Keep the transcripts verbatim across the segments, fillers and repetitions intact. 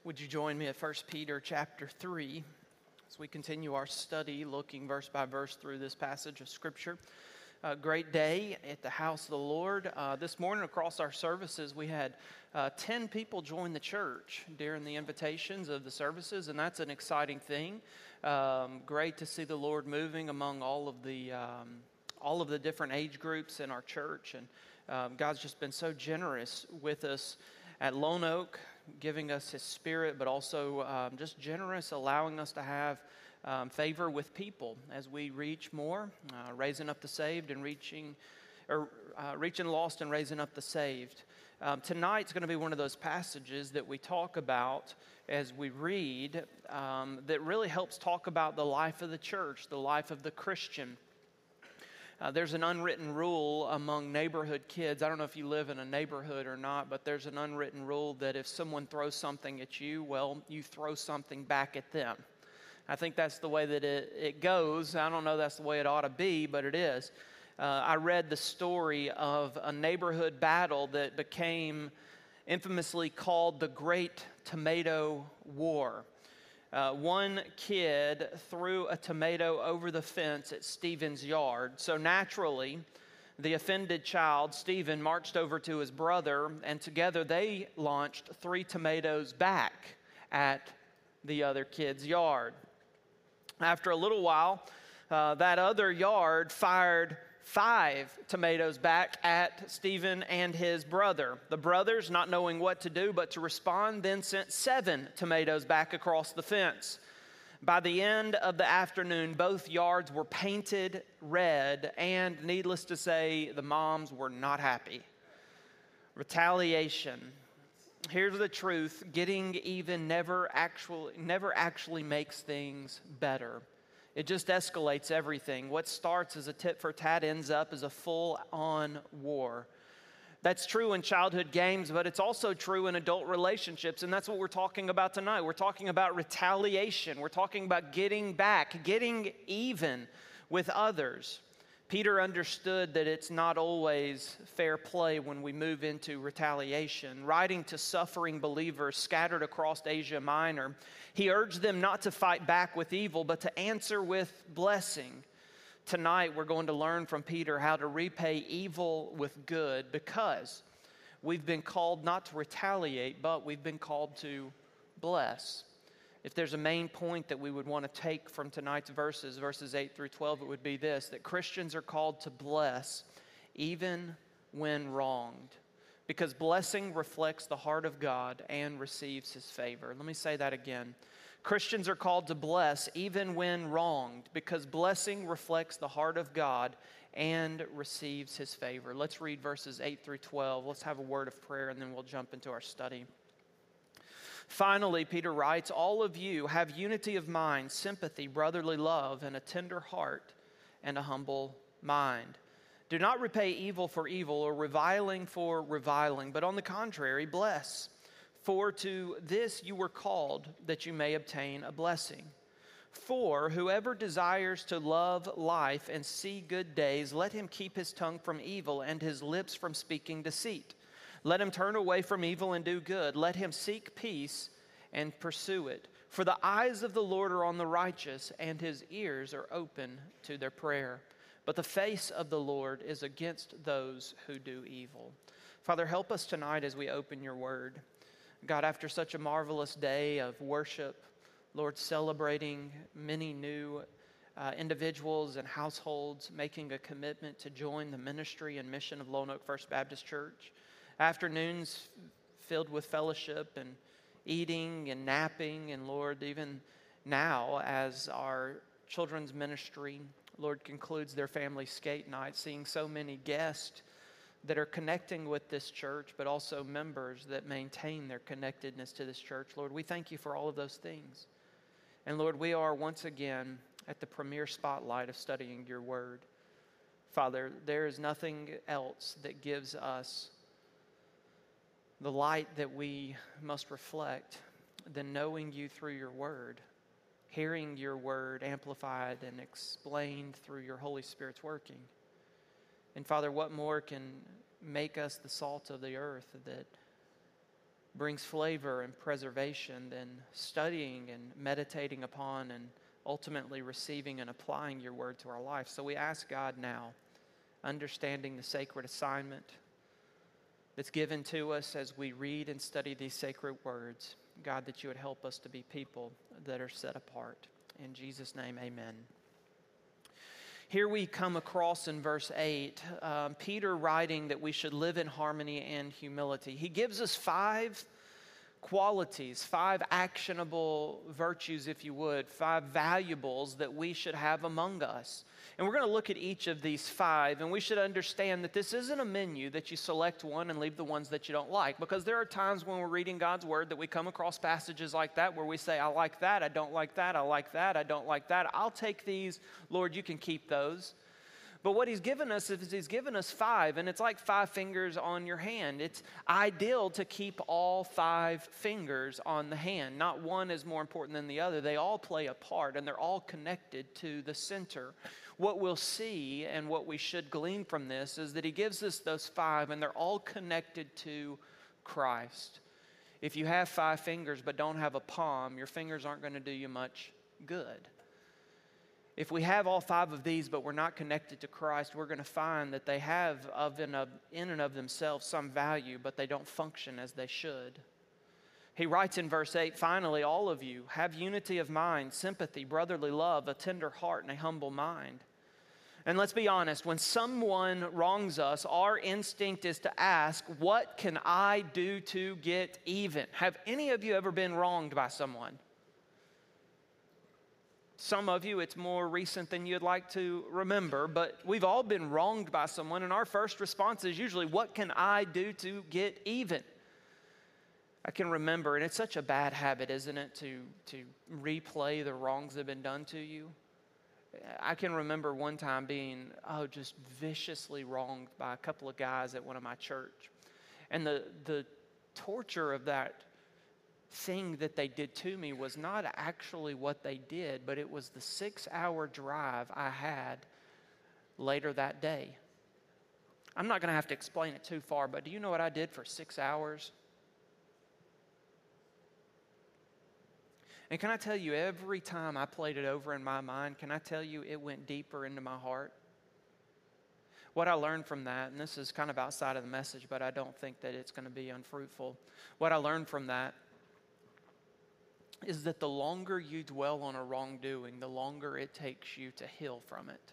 Would you join me at First Peter chapter three as we continue our study looking verse by verse through this passage of Scripture. Uh, great day at the house of the Lord. Uh, this morning across our services we had uh, ten people join the church during the invitations of the services, and that's an exciting thing. Um, great to see the Lord moving among all of the um, all of the different age groups in our church, and um, God's just been so generous with us at Lone Oak, giving us His Spirit, but also um, just generous, allowing us to have um, favor with people as we reach more, uh, raising up the saved and reaching, or uh, reaching lost and raising up the saved. Um, tonight's going to be one of those passages that we talk about as we read um, that really helps talk about the life of the church, the life of the Christian. Uh, there's an unwritten rule among neighborhood kids. I don't know if you live in a neighborhood or not, but there's an unwritten rule that if someone throws something at you, well, you throw something back at them. I think that's the way that it, it goes. I don't know that's the way it ought to be, but it is. Uh, I read the story of a neighborhood battle that became infamously called the Great Tomato War. Uh, one kid threw a tomato over the fence at Stephen's yard. So naturally, the offended child, Stephen, marched over to his brother, and together they launched three tomatoes back at the other kid's yard. After a little while, uh, that other yard fired five tomatoes back at Stephen and his brother. The brothers, not knowing what to do but to respond, then sent seven tomatoes back across the fence. By the end of the afternoon, both yards were painted red, and needless to say, the moms were not happy. Retaliation. Here's the truth: getting even never actually, never actually makes things better. It just escalates everything. What starts as a tit for tat ends up as a full-on war. That's true in childhood games, but it's also true in adult relationships, and that's what we're talking about tonight. We're talking about retaliation. We're talking about getting back, getting even with others. Peter understood that it's not always fair play when we move into retaliation. Writing to suffering believers scattered across Asia Minor, he urged them not to fight back with evil, but to answer with blessing. Tonight, we're going to learn from Peter how to repay evil with good, because we've been called not to retaliate, but we've been called to bless. If there's a main point that we would want to take from tonight's verses, verses eight through twelve, it would be this: that Christians are called to bless even when wronged, because blessing reflects the heart of God and receives His favor. Let me say that again. Christians are called to bless even when wronged, because blessing reflects the heart of God and receives His favor. Let's read verses eight through twelve. Let's have a word of prayer, and then we'll jump into our study. Finally, Peter writes, all of you have unity of mind, sympathy, brotherly love, and a tender heart and a humble mind. Do not repay evil for evil or reviling for reviling, but on the contrary, bless. For to this you were called, that you may obtain a blessing. For whoever desires to love life and see good days, let him keep his tongue from evil and his lips from speaking deceit. Let him turn away from evil and do good. Let him seek peace and pursue it. For the eyes of the Lord are on the righteous, and His ears are open to their prayer. But the face of the Lord is against those who do evil. Father, help us tonight as we open Your word. God, after such a marvelous day of worship, Lord, celebrating many new uh, individuals and households making a commitment to join the ministry and mission of Lone Oak First Baptist Church. Afternoons filled with fellowship and eating and napping, and Lord, even now as our children's ministry, Lord, concludes their family skate night, seeing so many guests that are connecting with this church, but also members that maintain their connectedness to this church. Lord, we thank You for all of those things. And Lord, we are once again at the premier spotlight of studying Your word. Father, there is nothing else that gives us the light that we must reflect than knowing You through Your word, hearing Your word amplified and explained through Your Holy Spirit's working. And Father, what more can make us the salt of the earth that brings flavor and preservation than studying and meditating upon and ultimately receiving and applying your word to our life. So we ask God now, understanding the sacred assignment that's given to us as we read and study these sacred words, God, that you would help us to be people that are set apart. In Jesus' name, amen. Here we come across in verse eight, um, Peter writing that we should live in harmony and humility. He gives us five qualities, five actionable virtues, if you would, five valuables that we should have among us. And we're going to look at each of these five, and we should understand that this isn't a menu that you select one and leave the ones that you don't like, because there are times when we're reading God's word that we come across passages like that where we say, I like that, I don't like that, I like that, I don't like that. I'll take these, Lord, you can keep those. But what he's given us is he's given us five, and it's like five fingers on your hand. It's ideal to keep all five fingers on the hand. Not one is more important than the other. They all play a part, and they're all connected to the center. What we'll see and what we should glean from this is that he gives us those five, and they're all connected to Christ. If you have five fingers but don't have a palm, your fingers aren't going to do you much good. If we have all five of these but we're not connected to Christ, we're going to find that they have of and of, in and of themselves some value, but they don't function as they should. He writes in verse eight, finally, all of you have unity of mind, sympathy, brotherly love, a tender heart, and a humble mind. And let's be honest, when someone wrongs us, our instinct is to ask, what can I do to get even? Have any of you ever been wronged by someone? Some of you, it's more recent than you'd like to remember, but we've all been wronged by someone, and our first response is usually, what can I do to get even? I can remember, and it's such a bad habit, isn't it, to, to replay the wrongs that have been done to you? I can remember one time being, oh, just viciously wronged by a couple of guys at one of my church. And the, the torture of that thing that they did to me was not actually what they did, but it was the six-hour drive I had later that day. I'm not going to have to explain it too far, but do you know what I did for six hours? And can I tell you, every time I played it over in my mind, can I tell you it went deeper into my heart? What I learned from that, and this is kind of outside of the message, but I don't think that it's going to be unfruitful. What I learned from that is that the longer you dwell on a wrongdoing, the longer it takes you to heal from it.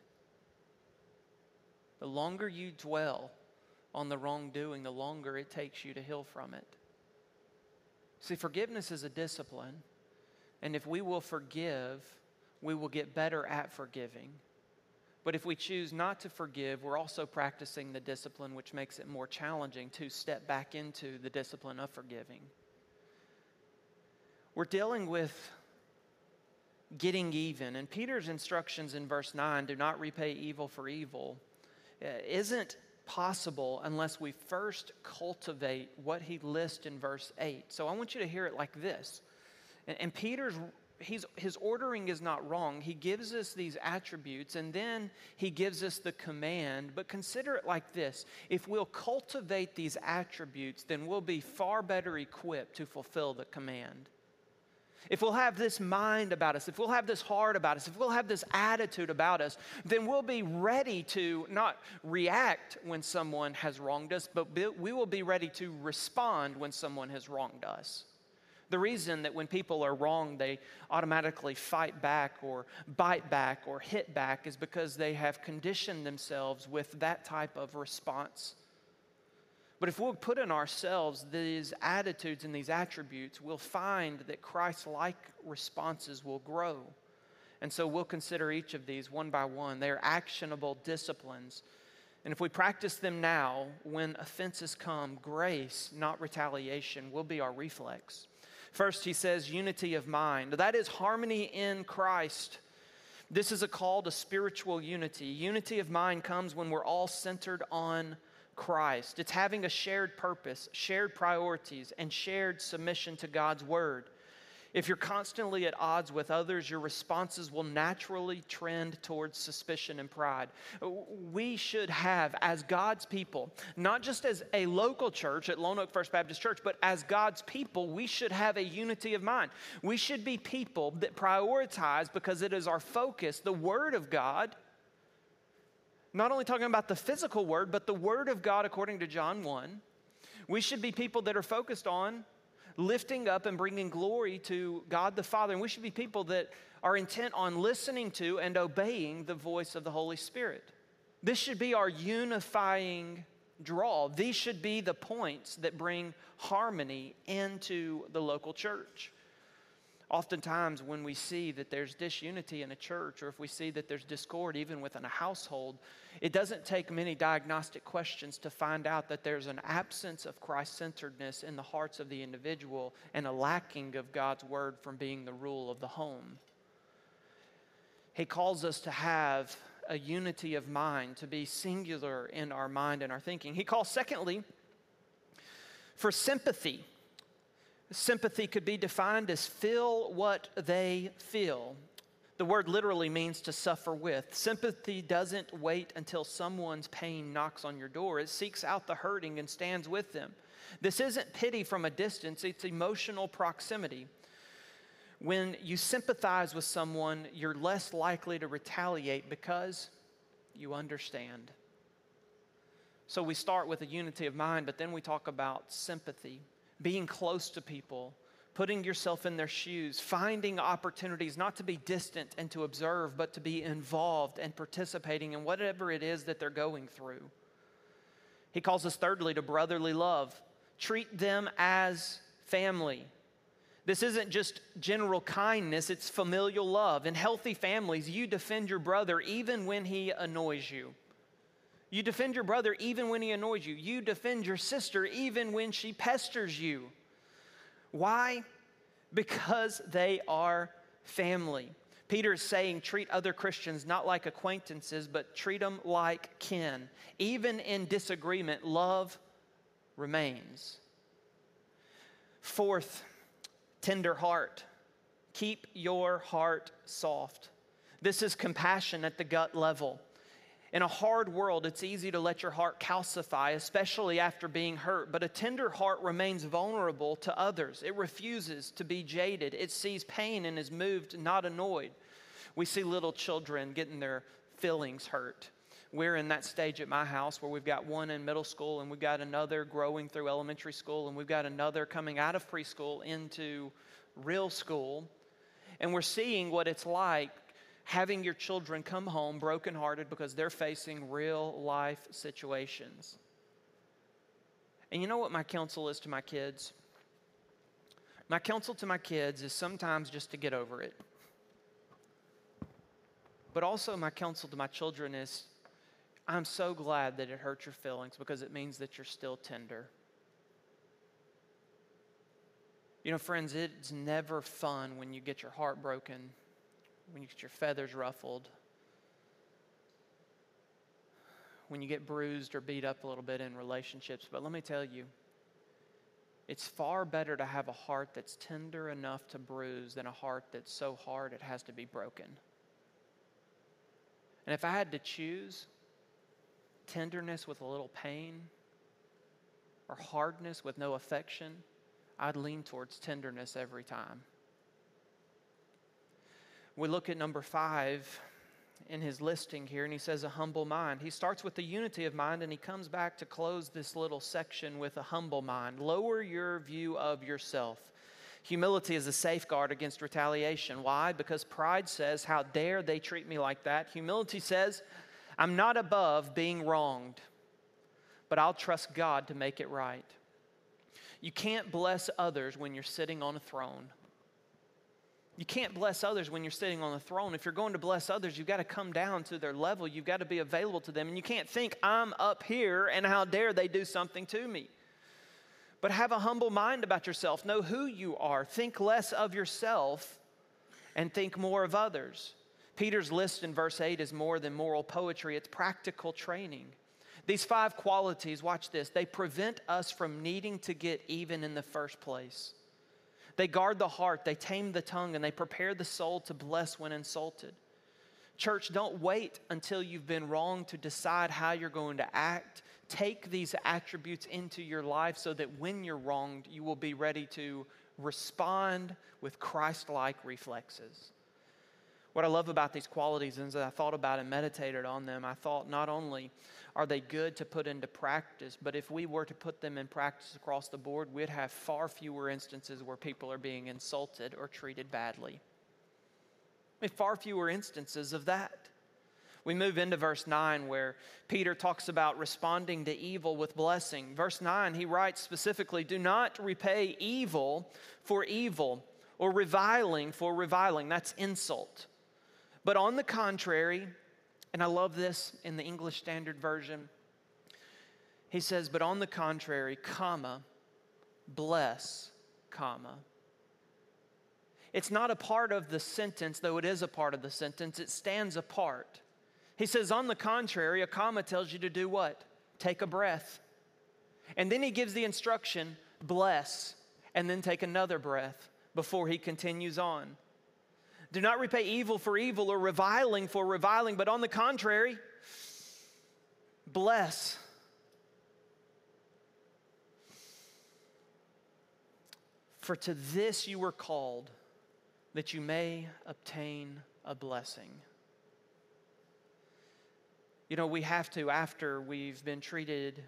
The longer you dwell on the wrongdoing, the longer it takes you to heal from it. See, forgiveness is a discipline, and if we will forgive, we will get better at forgiving. But if we choose not to forgive, we're also practicing the discipline, which makes it more challenging to step back into the discipline of forgiving. We're dealing with getting even. And Peter's instructions in verse nine, do not repay evil for evil, isn't possible unless we first cultivate what he lists in verse eight. So I want you to hear it like this. And Peter's, he's, his ordering is not wrong. He gives us these attributes, and then he gives us the command. But consider it like this. If we'll cultivate these attributes, then we'll be far better equipped to fulfill the command. If we'll have this mind about us, if we'll have this heart about us, if we'll have this attitude about us, then we'll be ready to not react when someone has wronged us, but we will be ready to respond when someone has wronged us. The reason that when people are wronged, they automatically fight back or bite back or hit back is because they have conditioned themselves with that type of response. But if we'll put in ourselves these attitudes and these attributes, we'll find that Christ-like responses will grow. And so we'll consider each of these one by one. They are actionable disciplines. And if we practice them now, when offenses come, grace, not retaliation, will be our reflex. First, he says unity of mind. That is harmony in Christ. This is a call to spiritual unity. Unity of mind comes when we're all centered on Christ. It's having a shared purpose, shared priorities, and shared submission to God's word. If you're constantly at odds with others, your responses will naturally trend towards suspicion and pride. We should have, as God's people, not just as a local church at Lone Oak First Baptist Church, but as God's people, we should have a unity of mind. We should be people that prioritize, because it is our focus, the Word of God. Not only talking about the physical Word, but the Word of God according to John one. We should be people that are focused on lifting up and bringing glory to God the Father. And we should be people that are intent on listening to and obeying the voice of the Holy Spirit. This should be our unifying draw. These should be the points that bring harmony into the local church. Oftentimes when we see that there's disunity in a church, or if we see that there's discord even within a household, it doesn't take many diagnostic questions to find out that there's an absence of Christ-centeredness in the hearts of the individual and a lacking of God's word from being the rule of the home. He calls us to have a unity of mind, to be singular in our mind and our thinking. He calls, secondly, for sympathy. Sympathy could be defined as feel what they feel. The word literally means to suffer with. Sympathy doesn't wait until someone's pain knocks on your door. It seeks out the hurting and stands with them. This isn't pity from a distance, it's emotional proximity. When you sympathize with someone, you're less likely to retaliate because you understand. So we start with a unity of mind, but then we talk about sympathy. Being close to people, putting yourself in their shoes, finding opportunities not to be distant and to observe, but to be involved and participating in whatever it is that they're going through. He calls us thirdly to brotherly love. Treat them as family. This isn't just general kindness, it's familial love. In healthy families, you defend your brother even when he annoys you. You defend your brother even when he annoys you. You defend your sister even when she pesters you. Why? Because they are family. Peter is saying treat other Christians not like acquaintances, but treat them like kin. Even in disagreement, love remains. Fourth, tender heart. Keep your heart soft. This is compassion at the gut level. In a hard world, it's easy to let your heart calcify, especially after being hurt. But a tender heart remains vulnerable to others. It refuses to be jaded. It sees pain and is moved, not annoyed. We see little children getting their feelings hurt. We're in that stage at my house where we've got one in middle school and we've got another growing through elementary school and we've got another coming out of preschool into real school. And we're seeing what it's like having your children come home brokenhearted because they're facing real life situations. And you know what my counsel is to my kids? My counsel to my kids is sometimes just to get over it. But also my counsel to my children is, I'm so glad that it hurt your feelings because it means that you're still tender. You know, friends, it's never fun when you get your heart broken, when you get your feathers ruffled, when you get bruised or beat up a little bit in relationships. But let me tell you, it's far better to have a heart that's tender enough to bruise than a heart that's so hard it has to be broken. And if I had to choose tenderness with a little pain or hardness with no affection, I'd lean towards tenderness every time. We look at number five in his listing here, and he says a humble mind. He starts with the unity of mind, and he comes back to close this little section with a humble mind. Lower your view of yourself. Humility is a safeguard against retaliation. Why? Because pride says, how dare they treat me like that? Humility says, I'm not above being wronged, but I'll trust God to make it right. You can't bless others when you're sitting on a throne. You can't bless others when you're sitting on the throne. If you're going to bless others, you've got to come down to their level. You've got to be available to them. And you can't think, I'm up here and how dare they do something to me. But have a humble mind about yourself. Know who you are. Think less of yourself and think more of others. Peter's list in verse eight is more than moral poetry. It's practical training. These five qualities, watch this, they prevent us from needing to get even in the first place. They guard the heart, they tame the tongue, and they prepare the soul to bless when insulted. Church, don't wait until you've been wronged to decide how you're going to act. Take these attributes into your life so that when you're wronged, you will be ready to respond with Christ-like reflexes. What I love about these qualities is that I thought about and meditated on them. I thought not only are they good to put into practice, but if we were to put them in practice across the board, we'd have far fewer instances where people are being insulted or treated badly. I mean, far fewer instances of that. We move into verse nine where Peter talks about responding to evil with blessing. Verse nine, he writes specifically, do not repay evil for evil or reviling for reviling. That's insult. But on the contrary, and I love this in the English Standard Version, he says, but on the contrary, comma, bless, comma. It's not a part of the sentence, though it is a part of the sentence. It stands apart. He says, on the contrary, a comma tells you to do what? Take a breath. And then he gives the instruction, bless, and then take another breath before he continues on. Do not repay evil for evil or reviling for reviling, but on the contrary, bless. For to this you were called, that you may obtain a blessing. You know, we have to, after we've been treated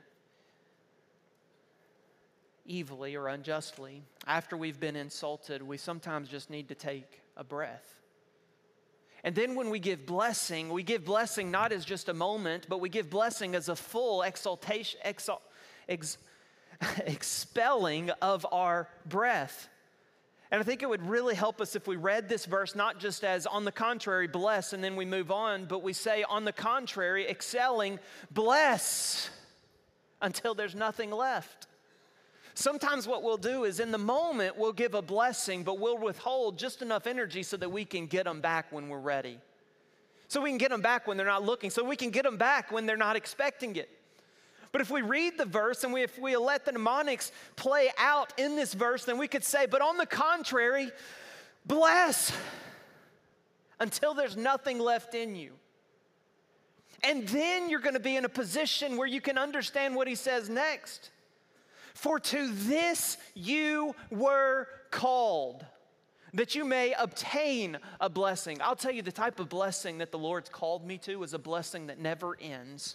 evilly or unjustly, after we've been insulted, we sometimes just need to take a breath. And then when we give blessing, we give blessing not as just a moment, but we give blessing as a full exaltation, exal, ex, expelling of our breath. And I think it would really help us if we read this verse not just as on the contrary, bless, and then we move on, but we say on the contrary, excelling, bless, until there's nothing left. Sometimes what we'll do is in the moment we'll give a blessing, but we'll withhold just enough energy so that we can get them back when we're ready. So we can get them back when they're not looking, so we can get them back when they're not expecting it. But if we read the verse and we, if we let the mnemonics play out in this verse, then we could say, but on the contrary, bless until there's nothing left in you. And then you're going to be in a position where you can understand what he says next. For to this you were called, that you may obtain a blessing. I'll tell you, the type of blessing that the Lord's called me to is a blessing that never ends.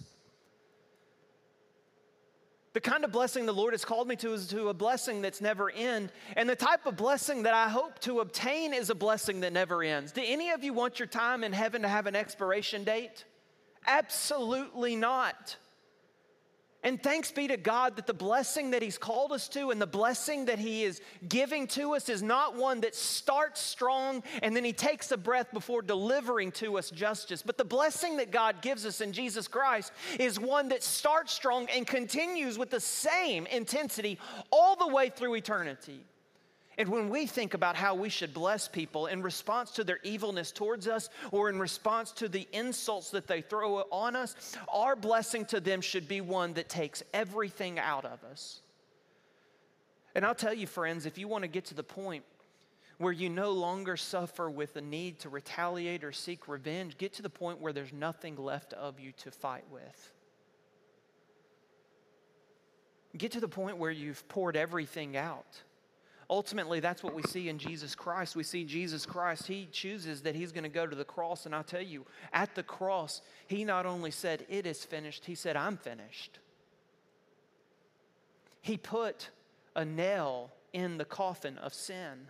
The kind of blessing the Lord has called me to is to a blessing that's never end. And the type of blessing that I hope to obtain is a blessing that never ends. Do any of you want your time in heaven to have an expiration date? Absolutely not. And thanks be to God that the blessing that he's called us to and the blessing that he is giving to us is not one that starts strong and then he takes a breath before delivering to us justice. But the blessing that God gives us in Jesus Christ is one that starts strong and continues with the same intensity all the way through eternity. And when we think about how we should bless people in response to their evilness towards us or in response to the insults that they throw on us, our blessing to them should be one that takes everything out of us. And I'll tell you, friends, if you want to get to the point where you no longer suffer with the need to retaliate or seek revenge, get to the point where there's nothing left of you to fight with. Get to the point where you've poured everything out. Ultimately, that's what we see in Jesus Christ. We see Jesus Christ, he chooses that he's going to go to the cross. And I'll tell you, at the cross, he not only said, it is finished, he said, I'm finished. He put a nail in the coffin of sin.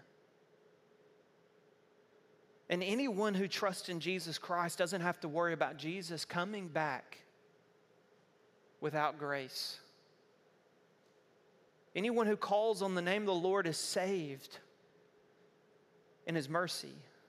And anyone who trusts in Jesus Christ doesn't have to worry about Jesus coming back without grace. Anyone who calls on the name of the Lord is saved in his mercy.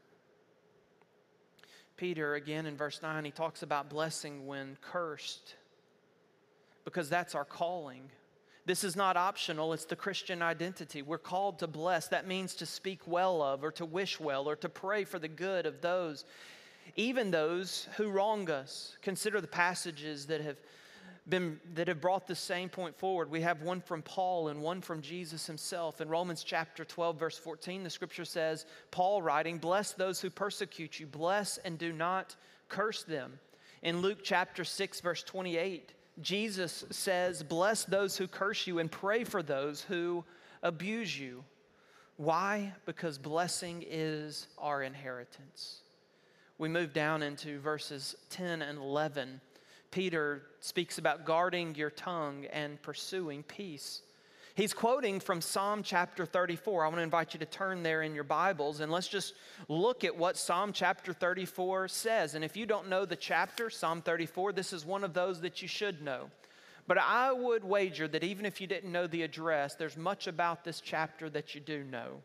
Peter, again in verse nine, he talks about blessing when cursed, because that's our calling. This is not optional, it's the Christian identity. We're called to bless. That means to speak well of, or to wish well, or to pray for the good of those, even those who wrong us. Consider the passages that have been, that have brought the same point forward. We have one from Paul and one from Jesus himself. In Romans chapter twelve, verse fourteen, the scripture says, Paul writing, bless those who persecute you, bless and do not curse them. In Luke chapter six, verse twenty-eight, Jesus says, bless those who curse you and pray for those who abuse you. Why? Because blessing is our inheritance. We move down into verses ten and eleven. Peter speaks about guarding your tongue and pursuing peace. He's quoting from Psalm chapter thirty-four. I want to invite you to turn there in your Bibles, and let's just look at what Psalm chapter thirty-four says. And if you don't know the chapter, Psalm thirty-four, this is one of those that you should know. But I would wager that even if you didn't know the address, there's much about this chapter that you do know.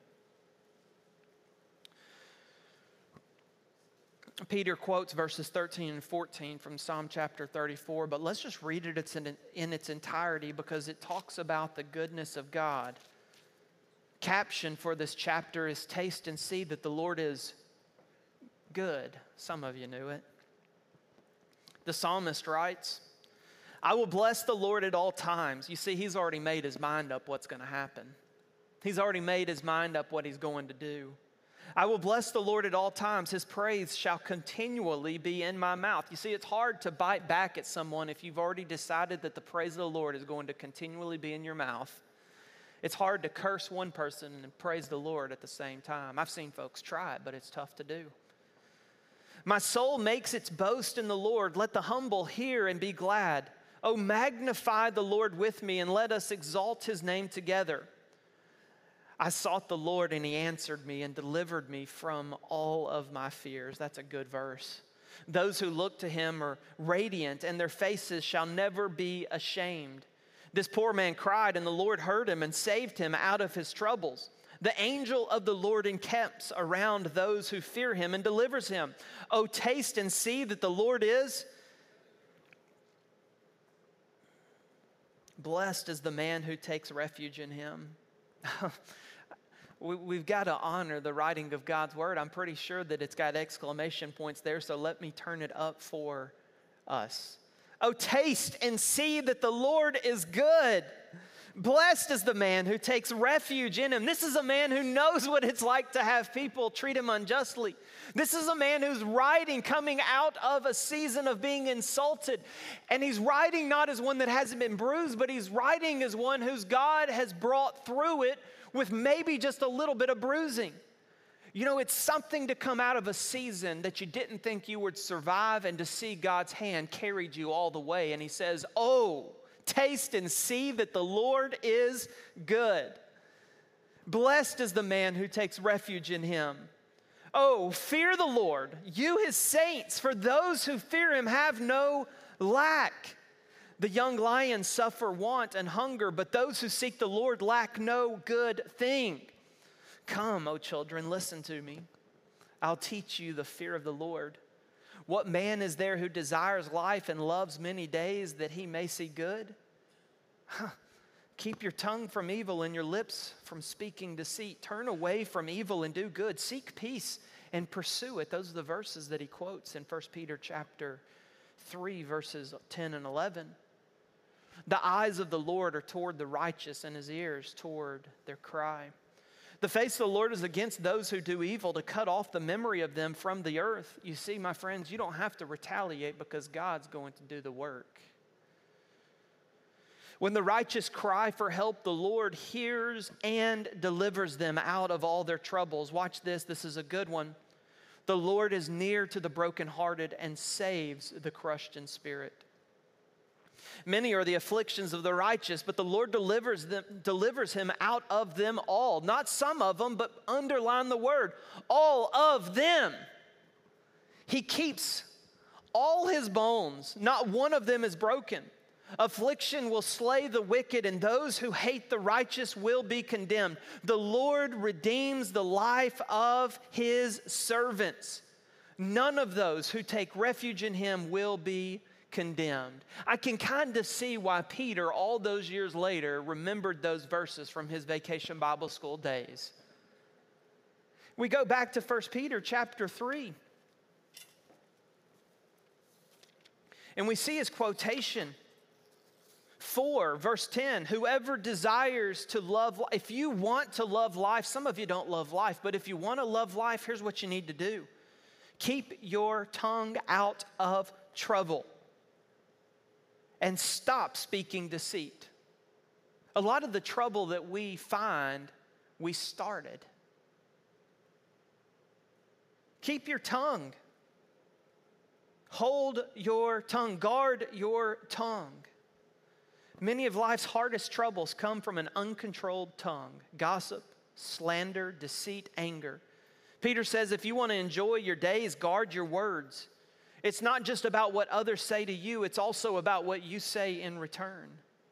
Peter quotes verses thirteen and fourteen from Psalm chapter thirty-four, but let's just read it it's in, in its entirety because it talks about the goodness of God. Caption for this chapter is taste and see that the Lord is good. Some of you knew it. The psalmist writes, I will bless the Lord at all times. You see, he's already made his mind up what's going to happen. He's already made his mind up what he's going to do. I will bless the Lord at all times. His praise shall continually be in my mouth. You see, it's hard to bite back at someone if you've already decided that the praise of the Lord is going to continually be in your mouth. It's hard to curse one person and praise the Lord at the same time. I've seen folks try it, but it's tough to do. My soul makes its boast in the Lord. Let the humble hear and be glad. Oh, magnify the Lord with me and let us exalt his name together. I sought the Lord and he answered me and delivered me from all of my fears. That's a good verse. Those who look to him are radiant and their faces shall never be ashamed. This poor man cried and the Lord heard him and saved him out of his troubles. The angel of the Lord encamps around those who fear him and delivers him. Oh, taste and see that the Lord is blessed is the man who takes refuge in him. We've got to honor the writing of God's word. I'm pretty sure that it's got exclamation points there, so let me turn it up for us. Oh, taste and see that the Lord is good. Blessed is the man who takes refuge in him. This is a man who knows what it's like to have people treat him unjustly. This is a man who's riding, coming out of a season of being insulted. And he's riding not as one that hasn't been bruised, but he's riding as one whose God has brought through it with maybe just a little bit of bruising. You know, it's something to come out of a season that you didn't think you would survive and to see God's hand carried you all the way. And he says, oh, taste and see that the Lord is good. Blessed is the man who takes refuge in him. Oh, fear the Lord, you his saints, for those who fear him have no lack. The young lions suffer want and hunger, but those who seek the Lord lack no good thing. Come, O children, listen to me. I'll teach you the fear of the Lord. What man is there who desires life and loves many days that he may see good? Huh. Keep your tongue from evil and your lips from speaking deceit. Turn away from evil and do good. Seek peace and pursue it. Those are the verses that he quotes in First Peter chapter three, verses ten and eleven. The eyes of the Lord are toward the righteous and his ears toward their cry. The face of the Lord is against those who do evil, to cut off the memory of them from the earth. You see, my friends, you don't have to retaliate because God's going to do the work. When the righteous cry for help, the Lord hears and delivers them out of all their troubles. Watch this. This is a good one. The Lord is near to the brokenhearted and saves the crushed in spirit. Many are the afflictions of the righteous, but the Lord delivers them, delivers him out of them all. Not some of them, but underline the word, all of them. He keeps all his bones. Not one of them is broken. Affliction will slay the wicked, and those who hate the righteous will be condemned. The Lord redeems the life of his servants. None of those who take refuge in him will be condemned. I can kind of see why Peter, all those years later, remembered those verses from his vacation Bible school days. We go back to First Peter chapter three. And we see his quotation four, verse ten, whoever desires to love, if you want to love life, some of you don't love life, but if you want to love life, here's what you need to do. Keep your tongue out of trouble and stop speaking deceit. A lot of the trouble that we find, we started. Keep your tongue. Hold your tongue. Guard your tongue. Many of life's hardest troubles come from an uncontrolled tongue. Gossip, slander, deceit, anger. Peter says if you want to enjoy your days, guard your words. It's not just about what others say to you, it's also about what you say in return.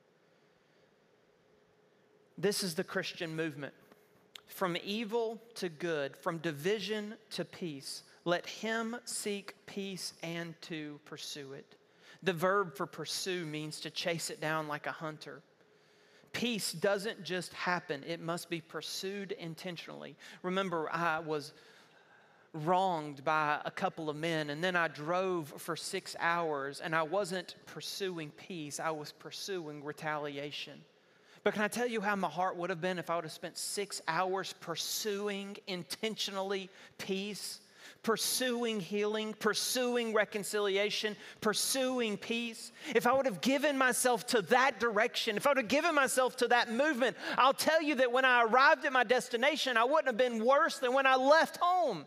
This is the Christian movement. From evil to good, from division to peace. Let him seek peace and to pursue it. The verb for pursue means to chase it down like a hunter. Peace doesn't just happen, it must be pursued intentionally. Remember, I was wronged by a couple of men, and then I drove for six hours, and I wasn't pursuing peace, I was pursuing retaliation. But can I tell you how my heart would have been if I would have spent six hours pursuing intentionally peace? Pursuing healing, pursuing reconciliation, pursuing peace. If I would have given myself to that direction, if I would have given myself to that movement, I'll tell you that when I arrived at my destination, I wouldn't have been worse than when I left home.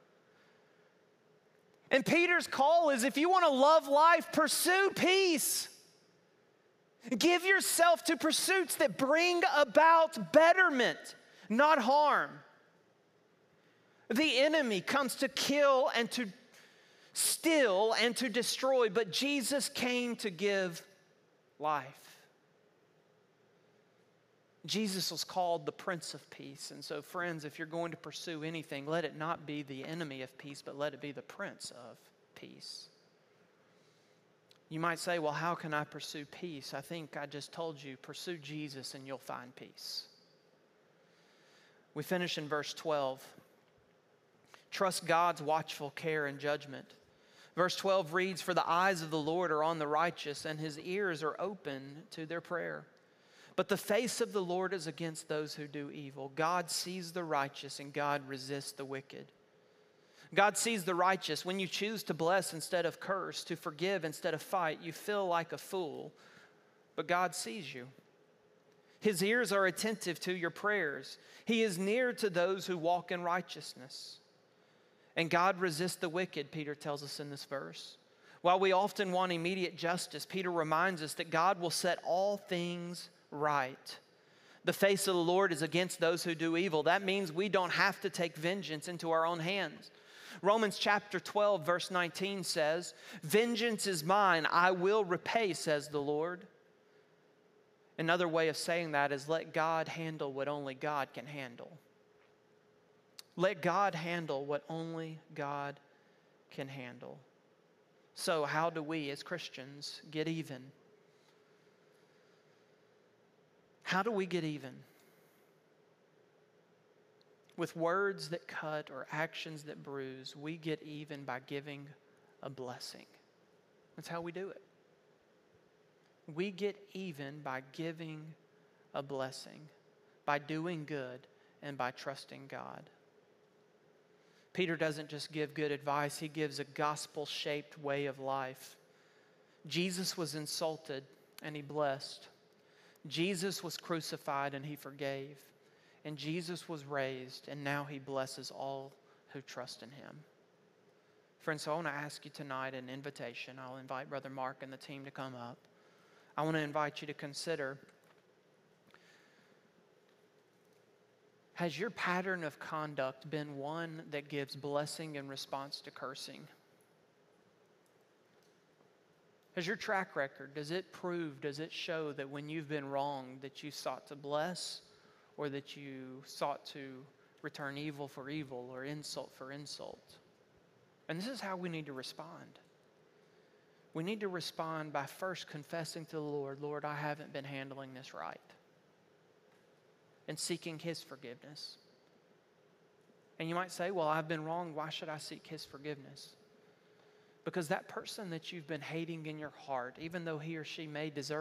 And Peter's call is if you want to love life, pursue peace. Give yourself to pursuits that bring about betterment, not harm. The enemy comes to kill and to steal and to destroy, but Jesus came to give life. Jesus was called the Prince of Peace. And so, friends, if you're going to pursue anything, let it not be the enemy of peace, but let it be the Prince of Peace. You might say, well, how can I pursue peace? I think I just told you, pursue Jesus and you'll find peace. We finish in verse twelve. Trust God's watchful care and judgment. Verse twelve reads, for the eyes of the Lord are on the righteous, and his ears are open to their prayer. But the face of the Lord is against those who do evil. God sees the righteous, and God resists the wicked. God sees the righteous. When you choose to bless instead of curse, to forgive instead of fight, you feel like a fool, but God sees you. His ears are attentive to your prayers. He is near to those who walk in righteousness. And God resists the wicked, Peter tells us in this verse. While we often want immediate justice, Peter reminds us that God will set all things right. The face of the Lord is against those who do evil. That means we don't have to take vengeance into our own hands. Romans chapter twelve, verse nineteen says, vengeance is mine, I will repay, says the Lord. Another way of saying that is let God handle what only God can handle. Let God handle what only God can handle. So how do we as Christians get even? How do we get even? With words that cut or actions that bruise, we get even by giving a blessing. That's how we do it. We get even by giving a blessing, by doing good, and by trusting God. Peter doesn't just give good advice, he gives a gospel-shaped way of life. Jesus was insulted and he blessed. Jesus was crucified and he forgave. And Jesus was raised and now he blesses all who trust in him. Friends, so I want to ask you tonight an invitation. I'll invite Brother Mark and the team to come up. I want to invite you to consider, has your pattern of conduct been one that gives blessing in response to cursing? Has your track record, does it prove, does it show that when you've been wronged that you sought to bless or that you sought to return evil for evil or insult for insult? And this is how we need to respond. We need to respond by first confessing to the Lord, Lord, I haven't been handling this right. And seeking his forgiveness. And you might say, well, I've been wrong. Why should I seek his forgiveness? Because that person that you've been hating in your heart, even though he or she may deserve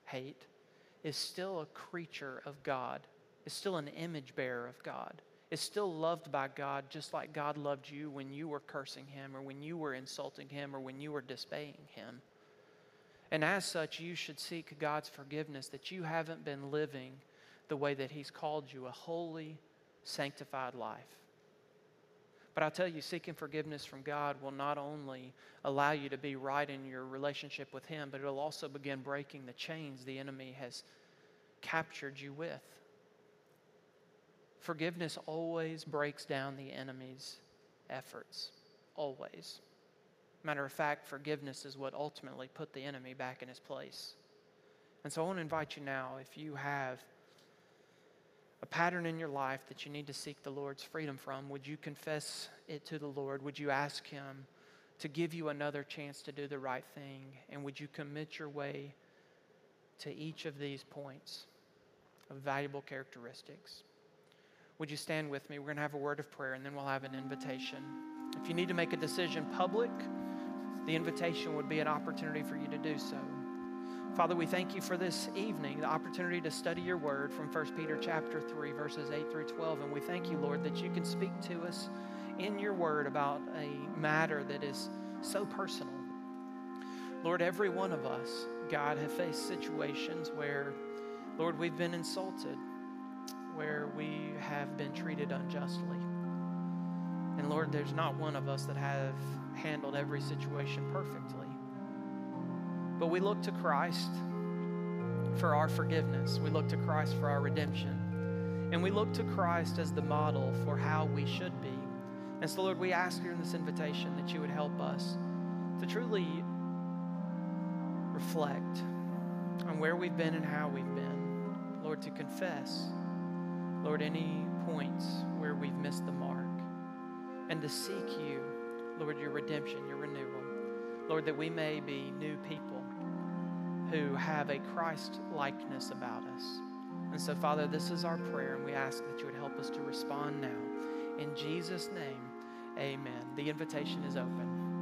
hate, is still a creature of God, is still an image bearer of God, is still loved by God just like God loved you when you were cursing him or when you were insulting him or when you were disobeying him. And as such, you should seek God's forgiveness that you haven't been living the way that he's called you, a holy, sanctified life. But I'll tell you, seeking forgiveness from God will not only allow you to be right in your relationship with him, but it'll also begin breaking the chains the enemy has captured you with. Forgiveness always breaks down the enemy's efforts. Always. Matter of fact, forgiveness is what ultimately put the enemy back in his place. And so I want to invite you now, if you have a pattern in your life that you need to seek the Lord's freedom from, would you confess it to the Lord? Would you ask him to give you another chance to do the right thing? And would you commit your way to each of these points of valuable characteristics? Would you stand with me? We're going to have a word of prayer, and then we'll have an invitation. If you need to make a decision public, the invitation would be an opportunity for you to do so. Father, we thank you for this evening, the opportunity to study your word from First Peter chapter three, verses eight through twelve. And we thank you, Lord, that you can speak to us in your word about a matter that is so personal. Lord, every one of us, God, have faced situations where, Lord, we've been insulted, where we have been treated unjustly. And Lord, there's not one of us that have handled every situation perfectly. But we look to Christ for our forgiveness. We look to Christ for our redemption. And we look to Christ as the model for how we should be. And so, Lord, we ask you in this invitation that you would help us to truly reflect on where we've been and how we've been. Lord, to confess, Lord, any points where we've missed the mark. And to seek you, Lord, your redemption, your renewal. Lord, that we may be new people who have a Christ likeness about us. And so, Father, this is our prayer, and we ask that you would help us to respond now. In Jesus' name, amen. The invitation is open.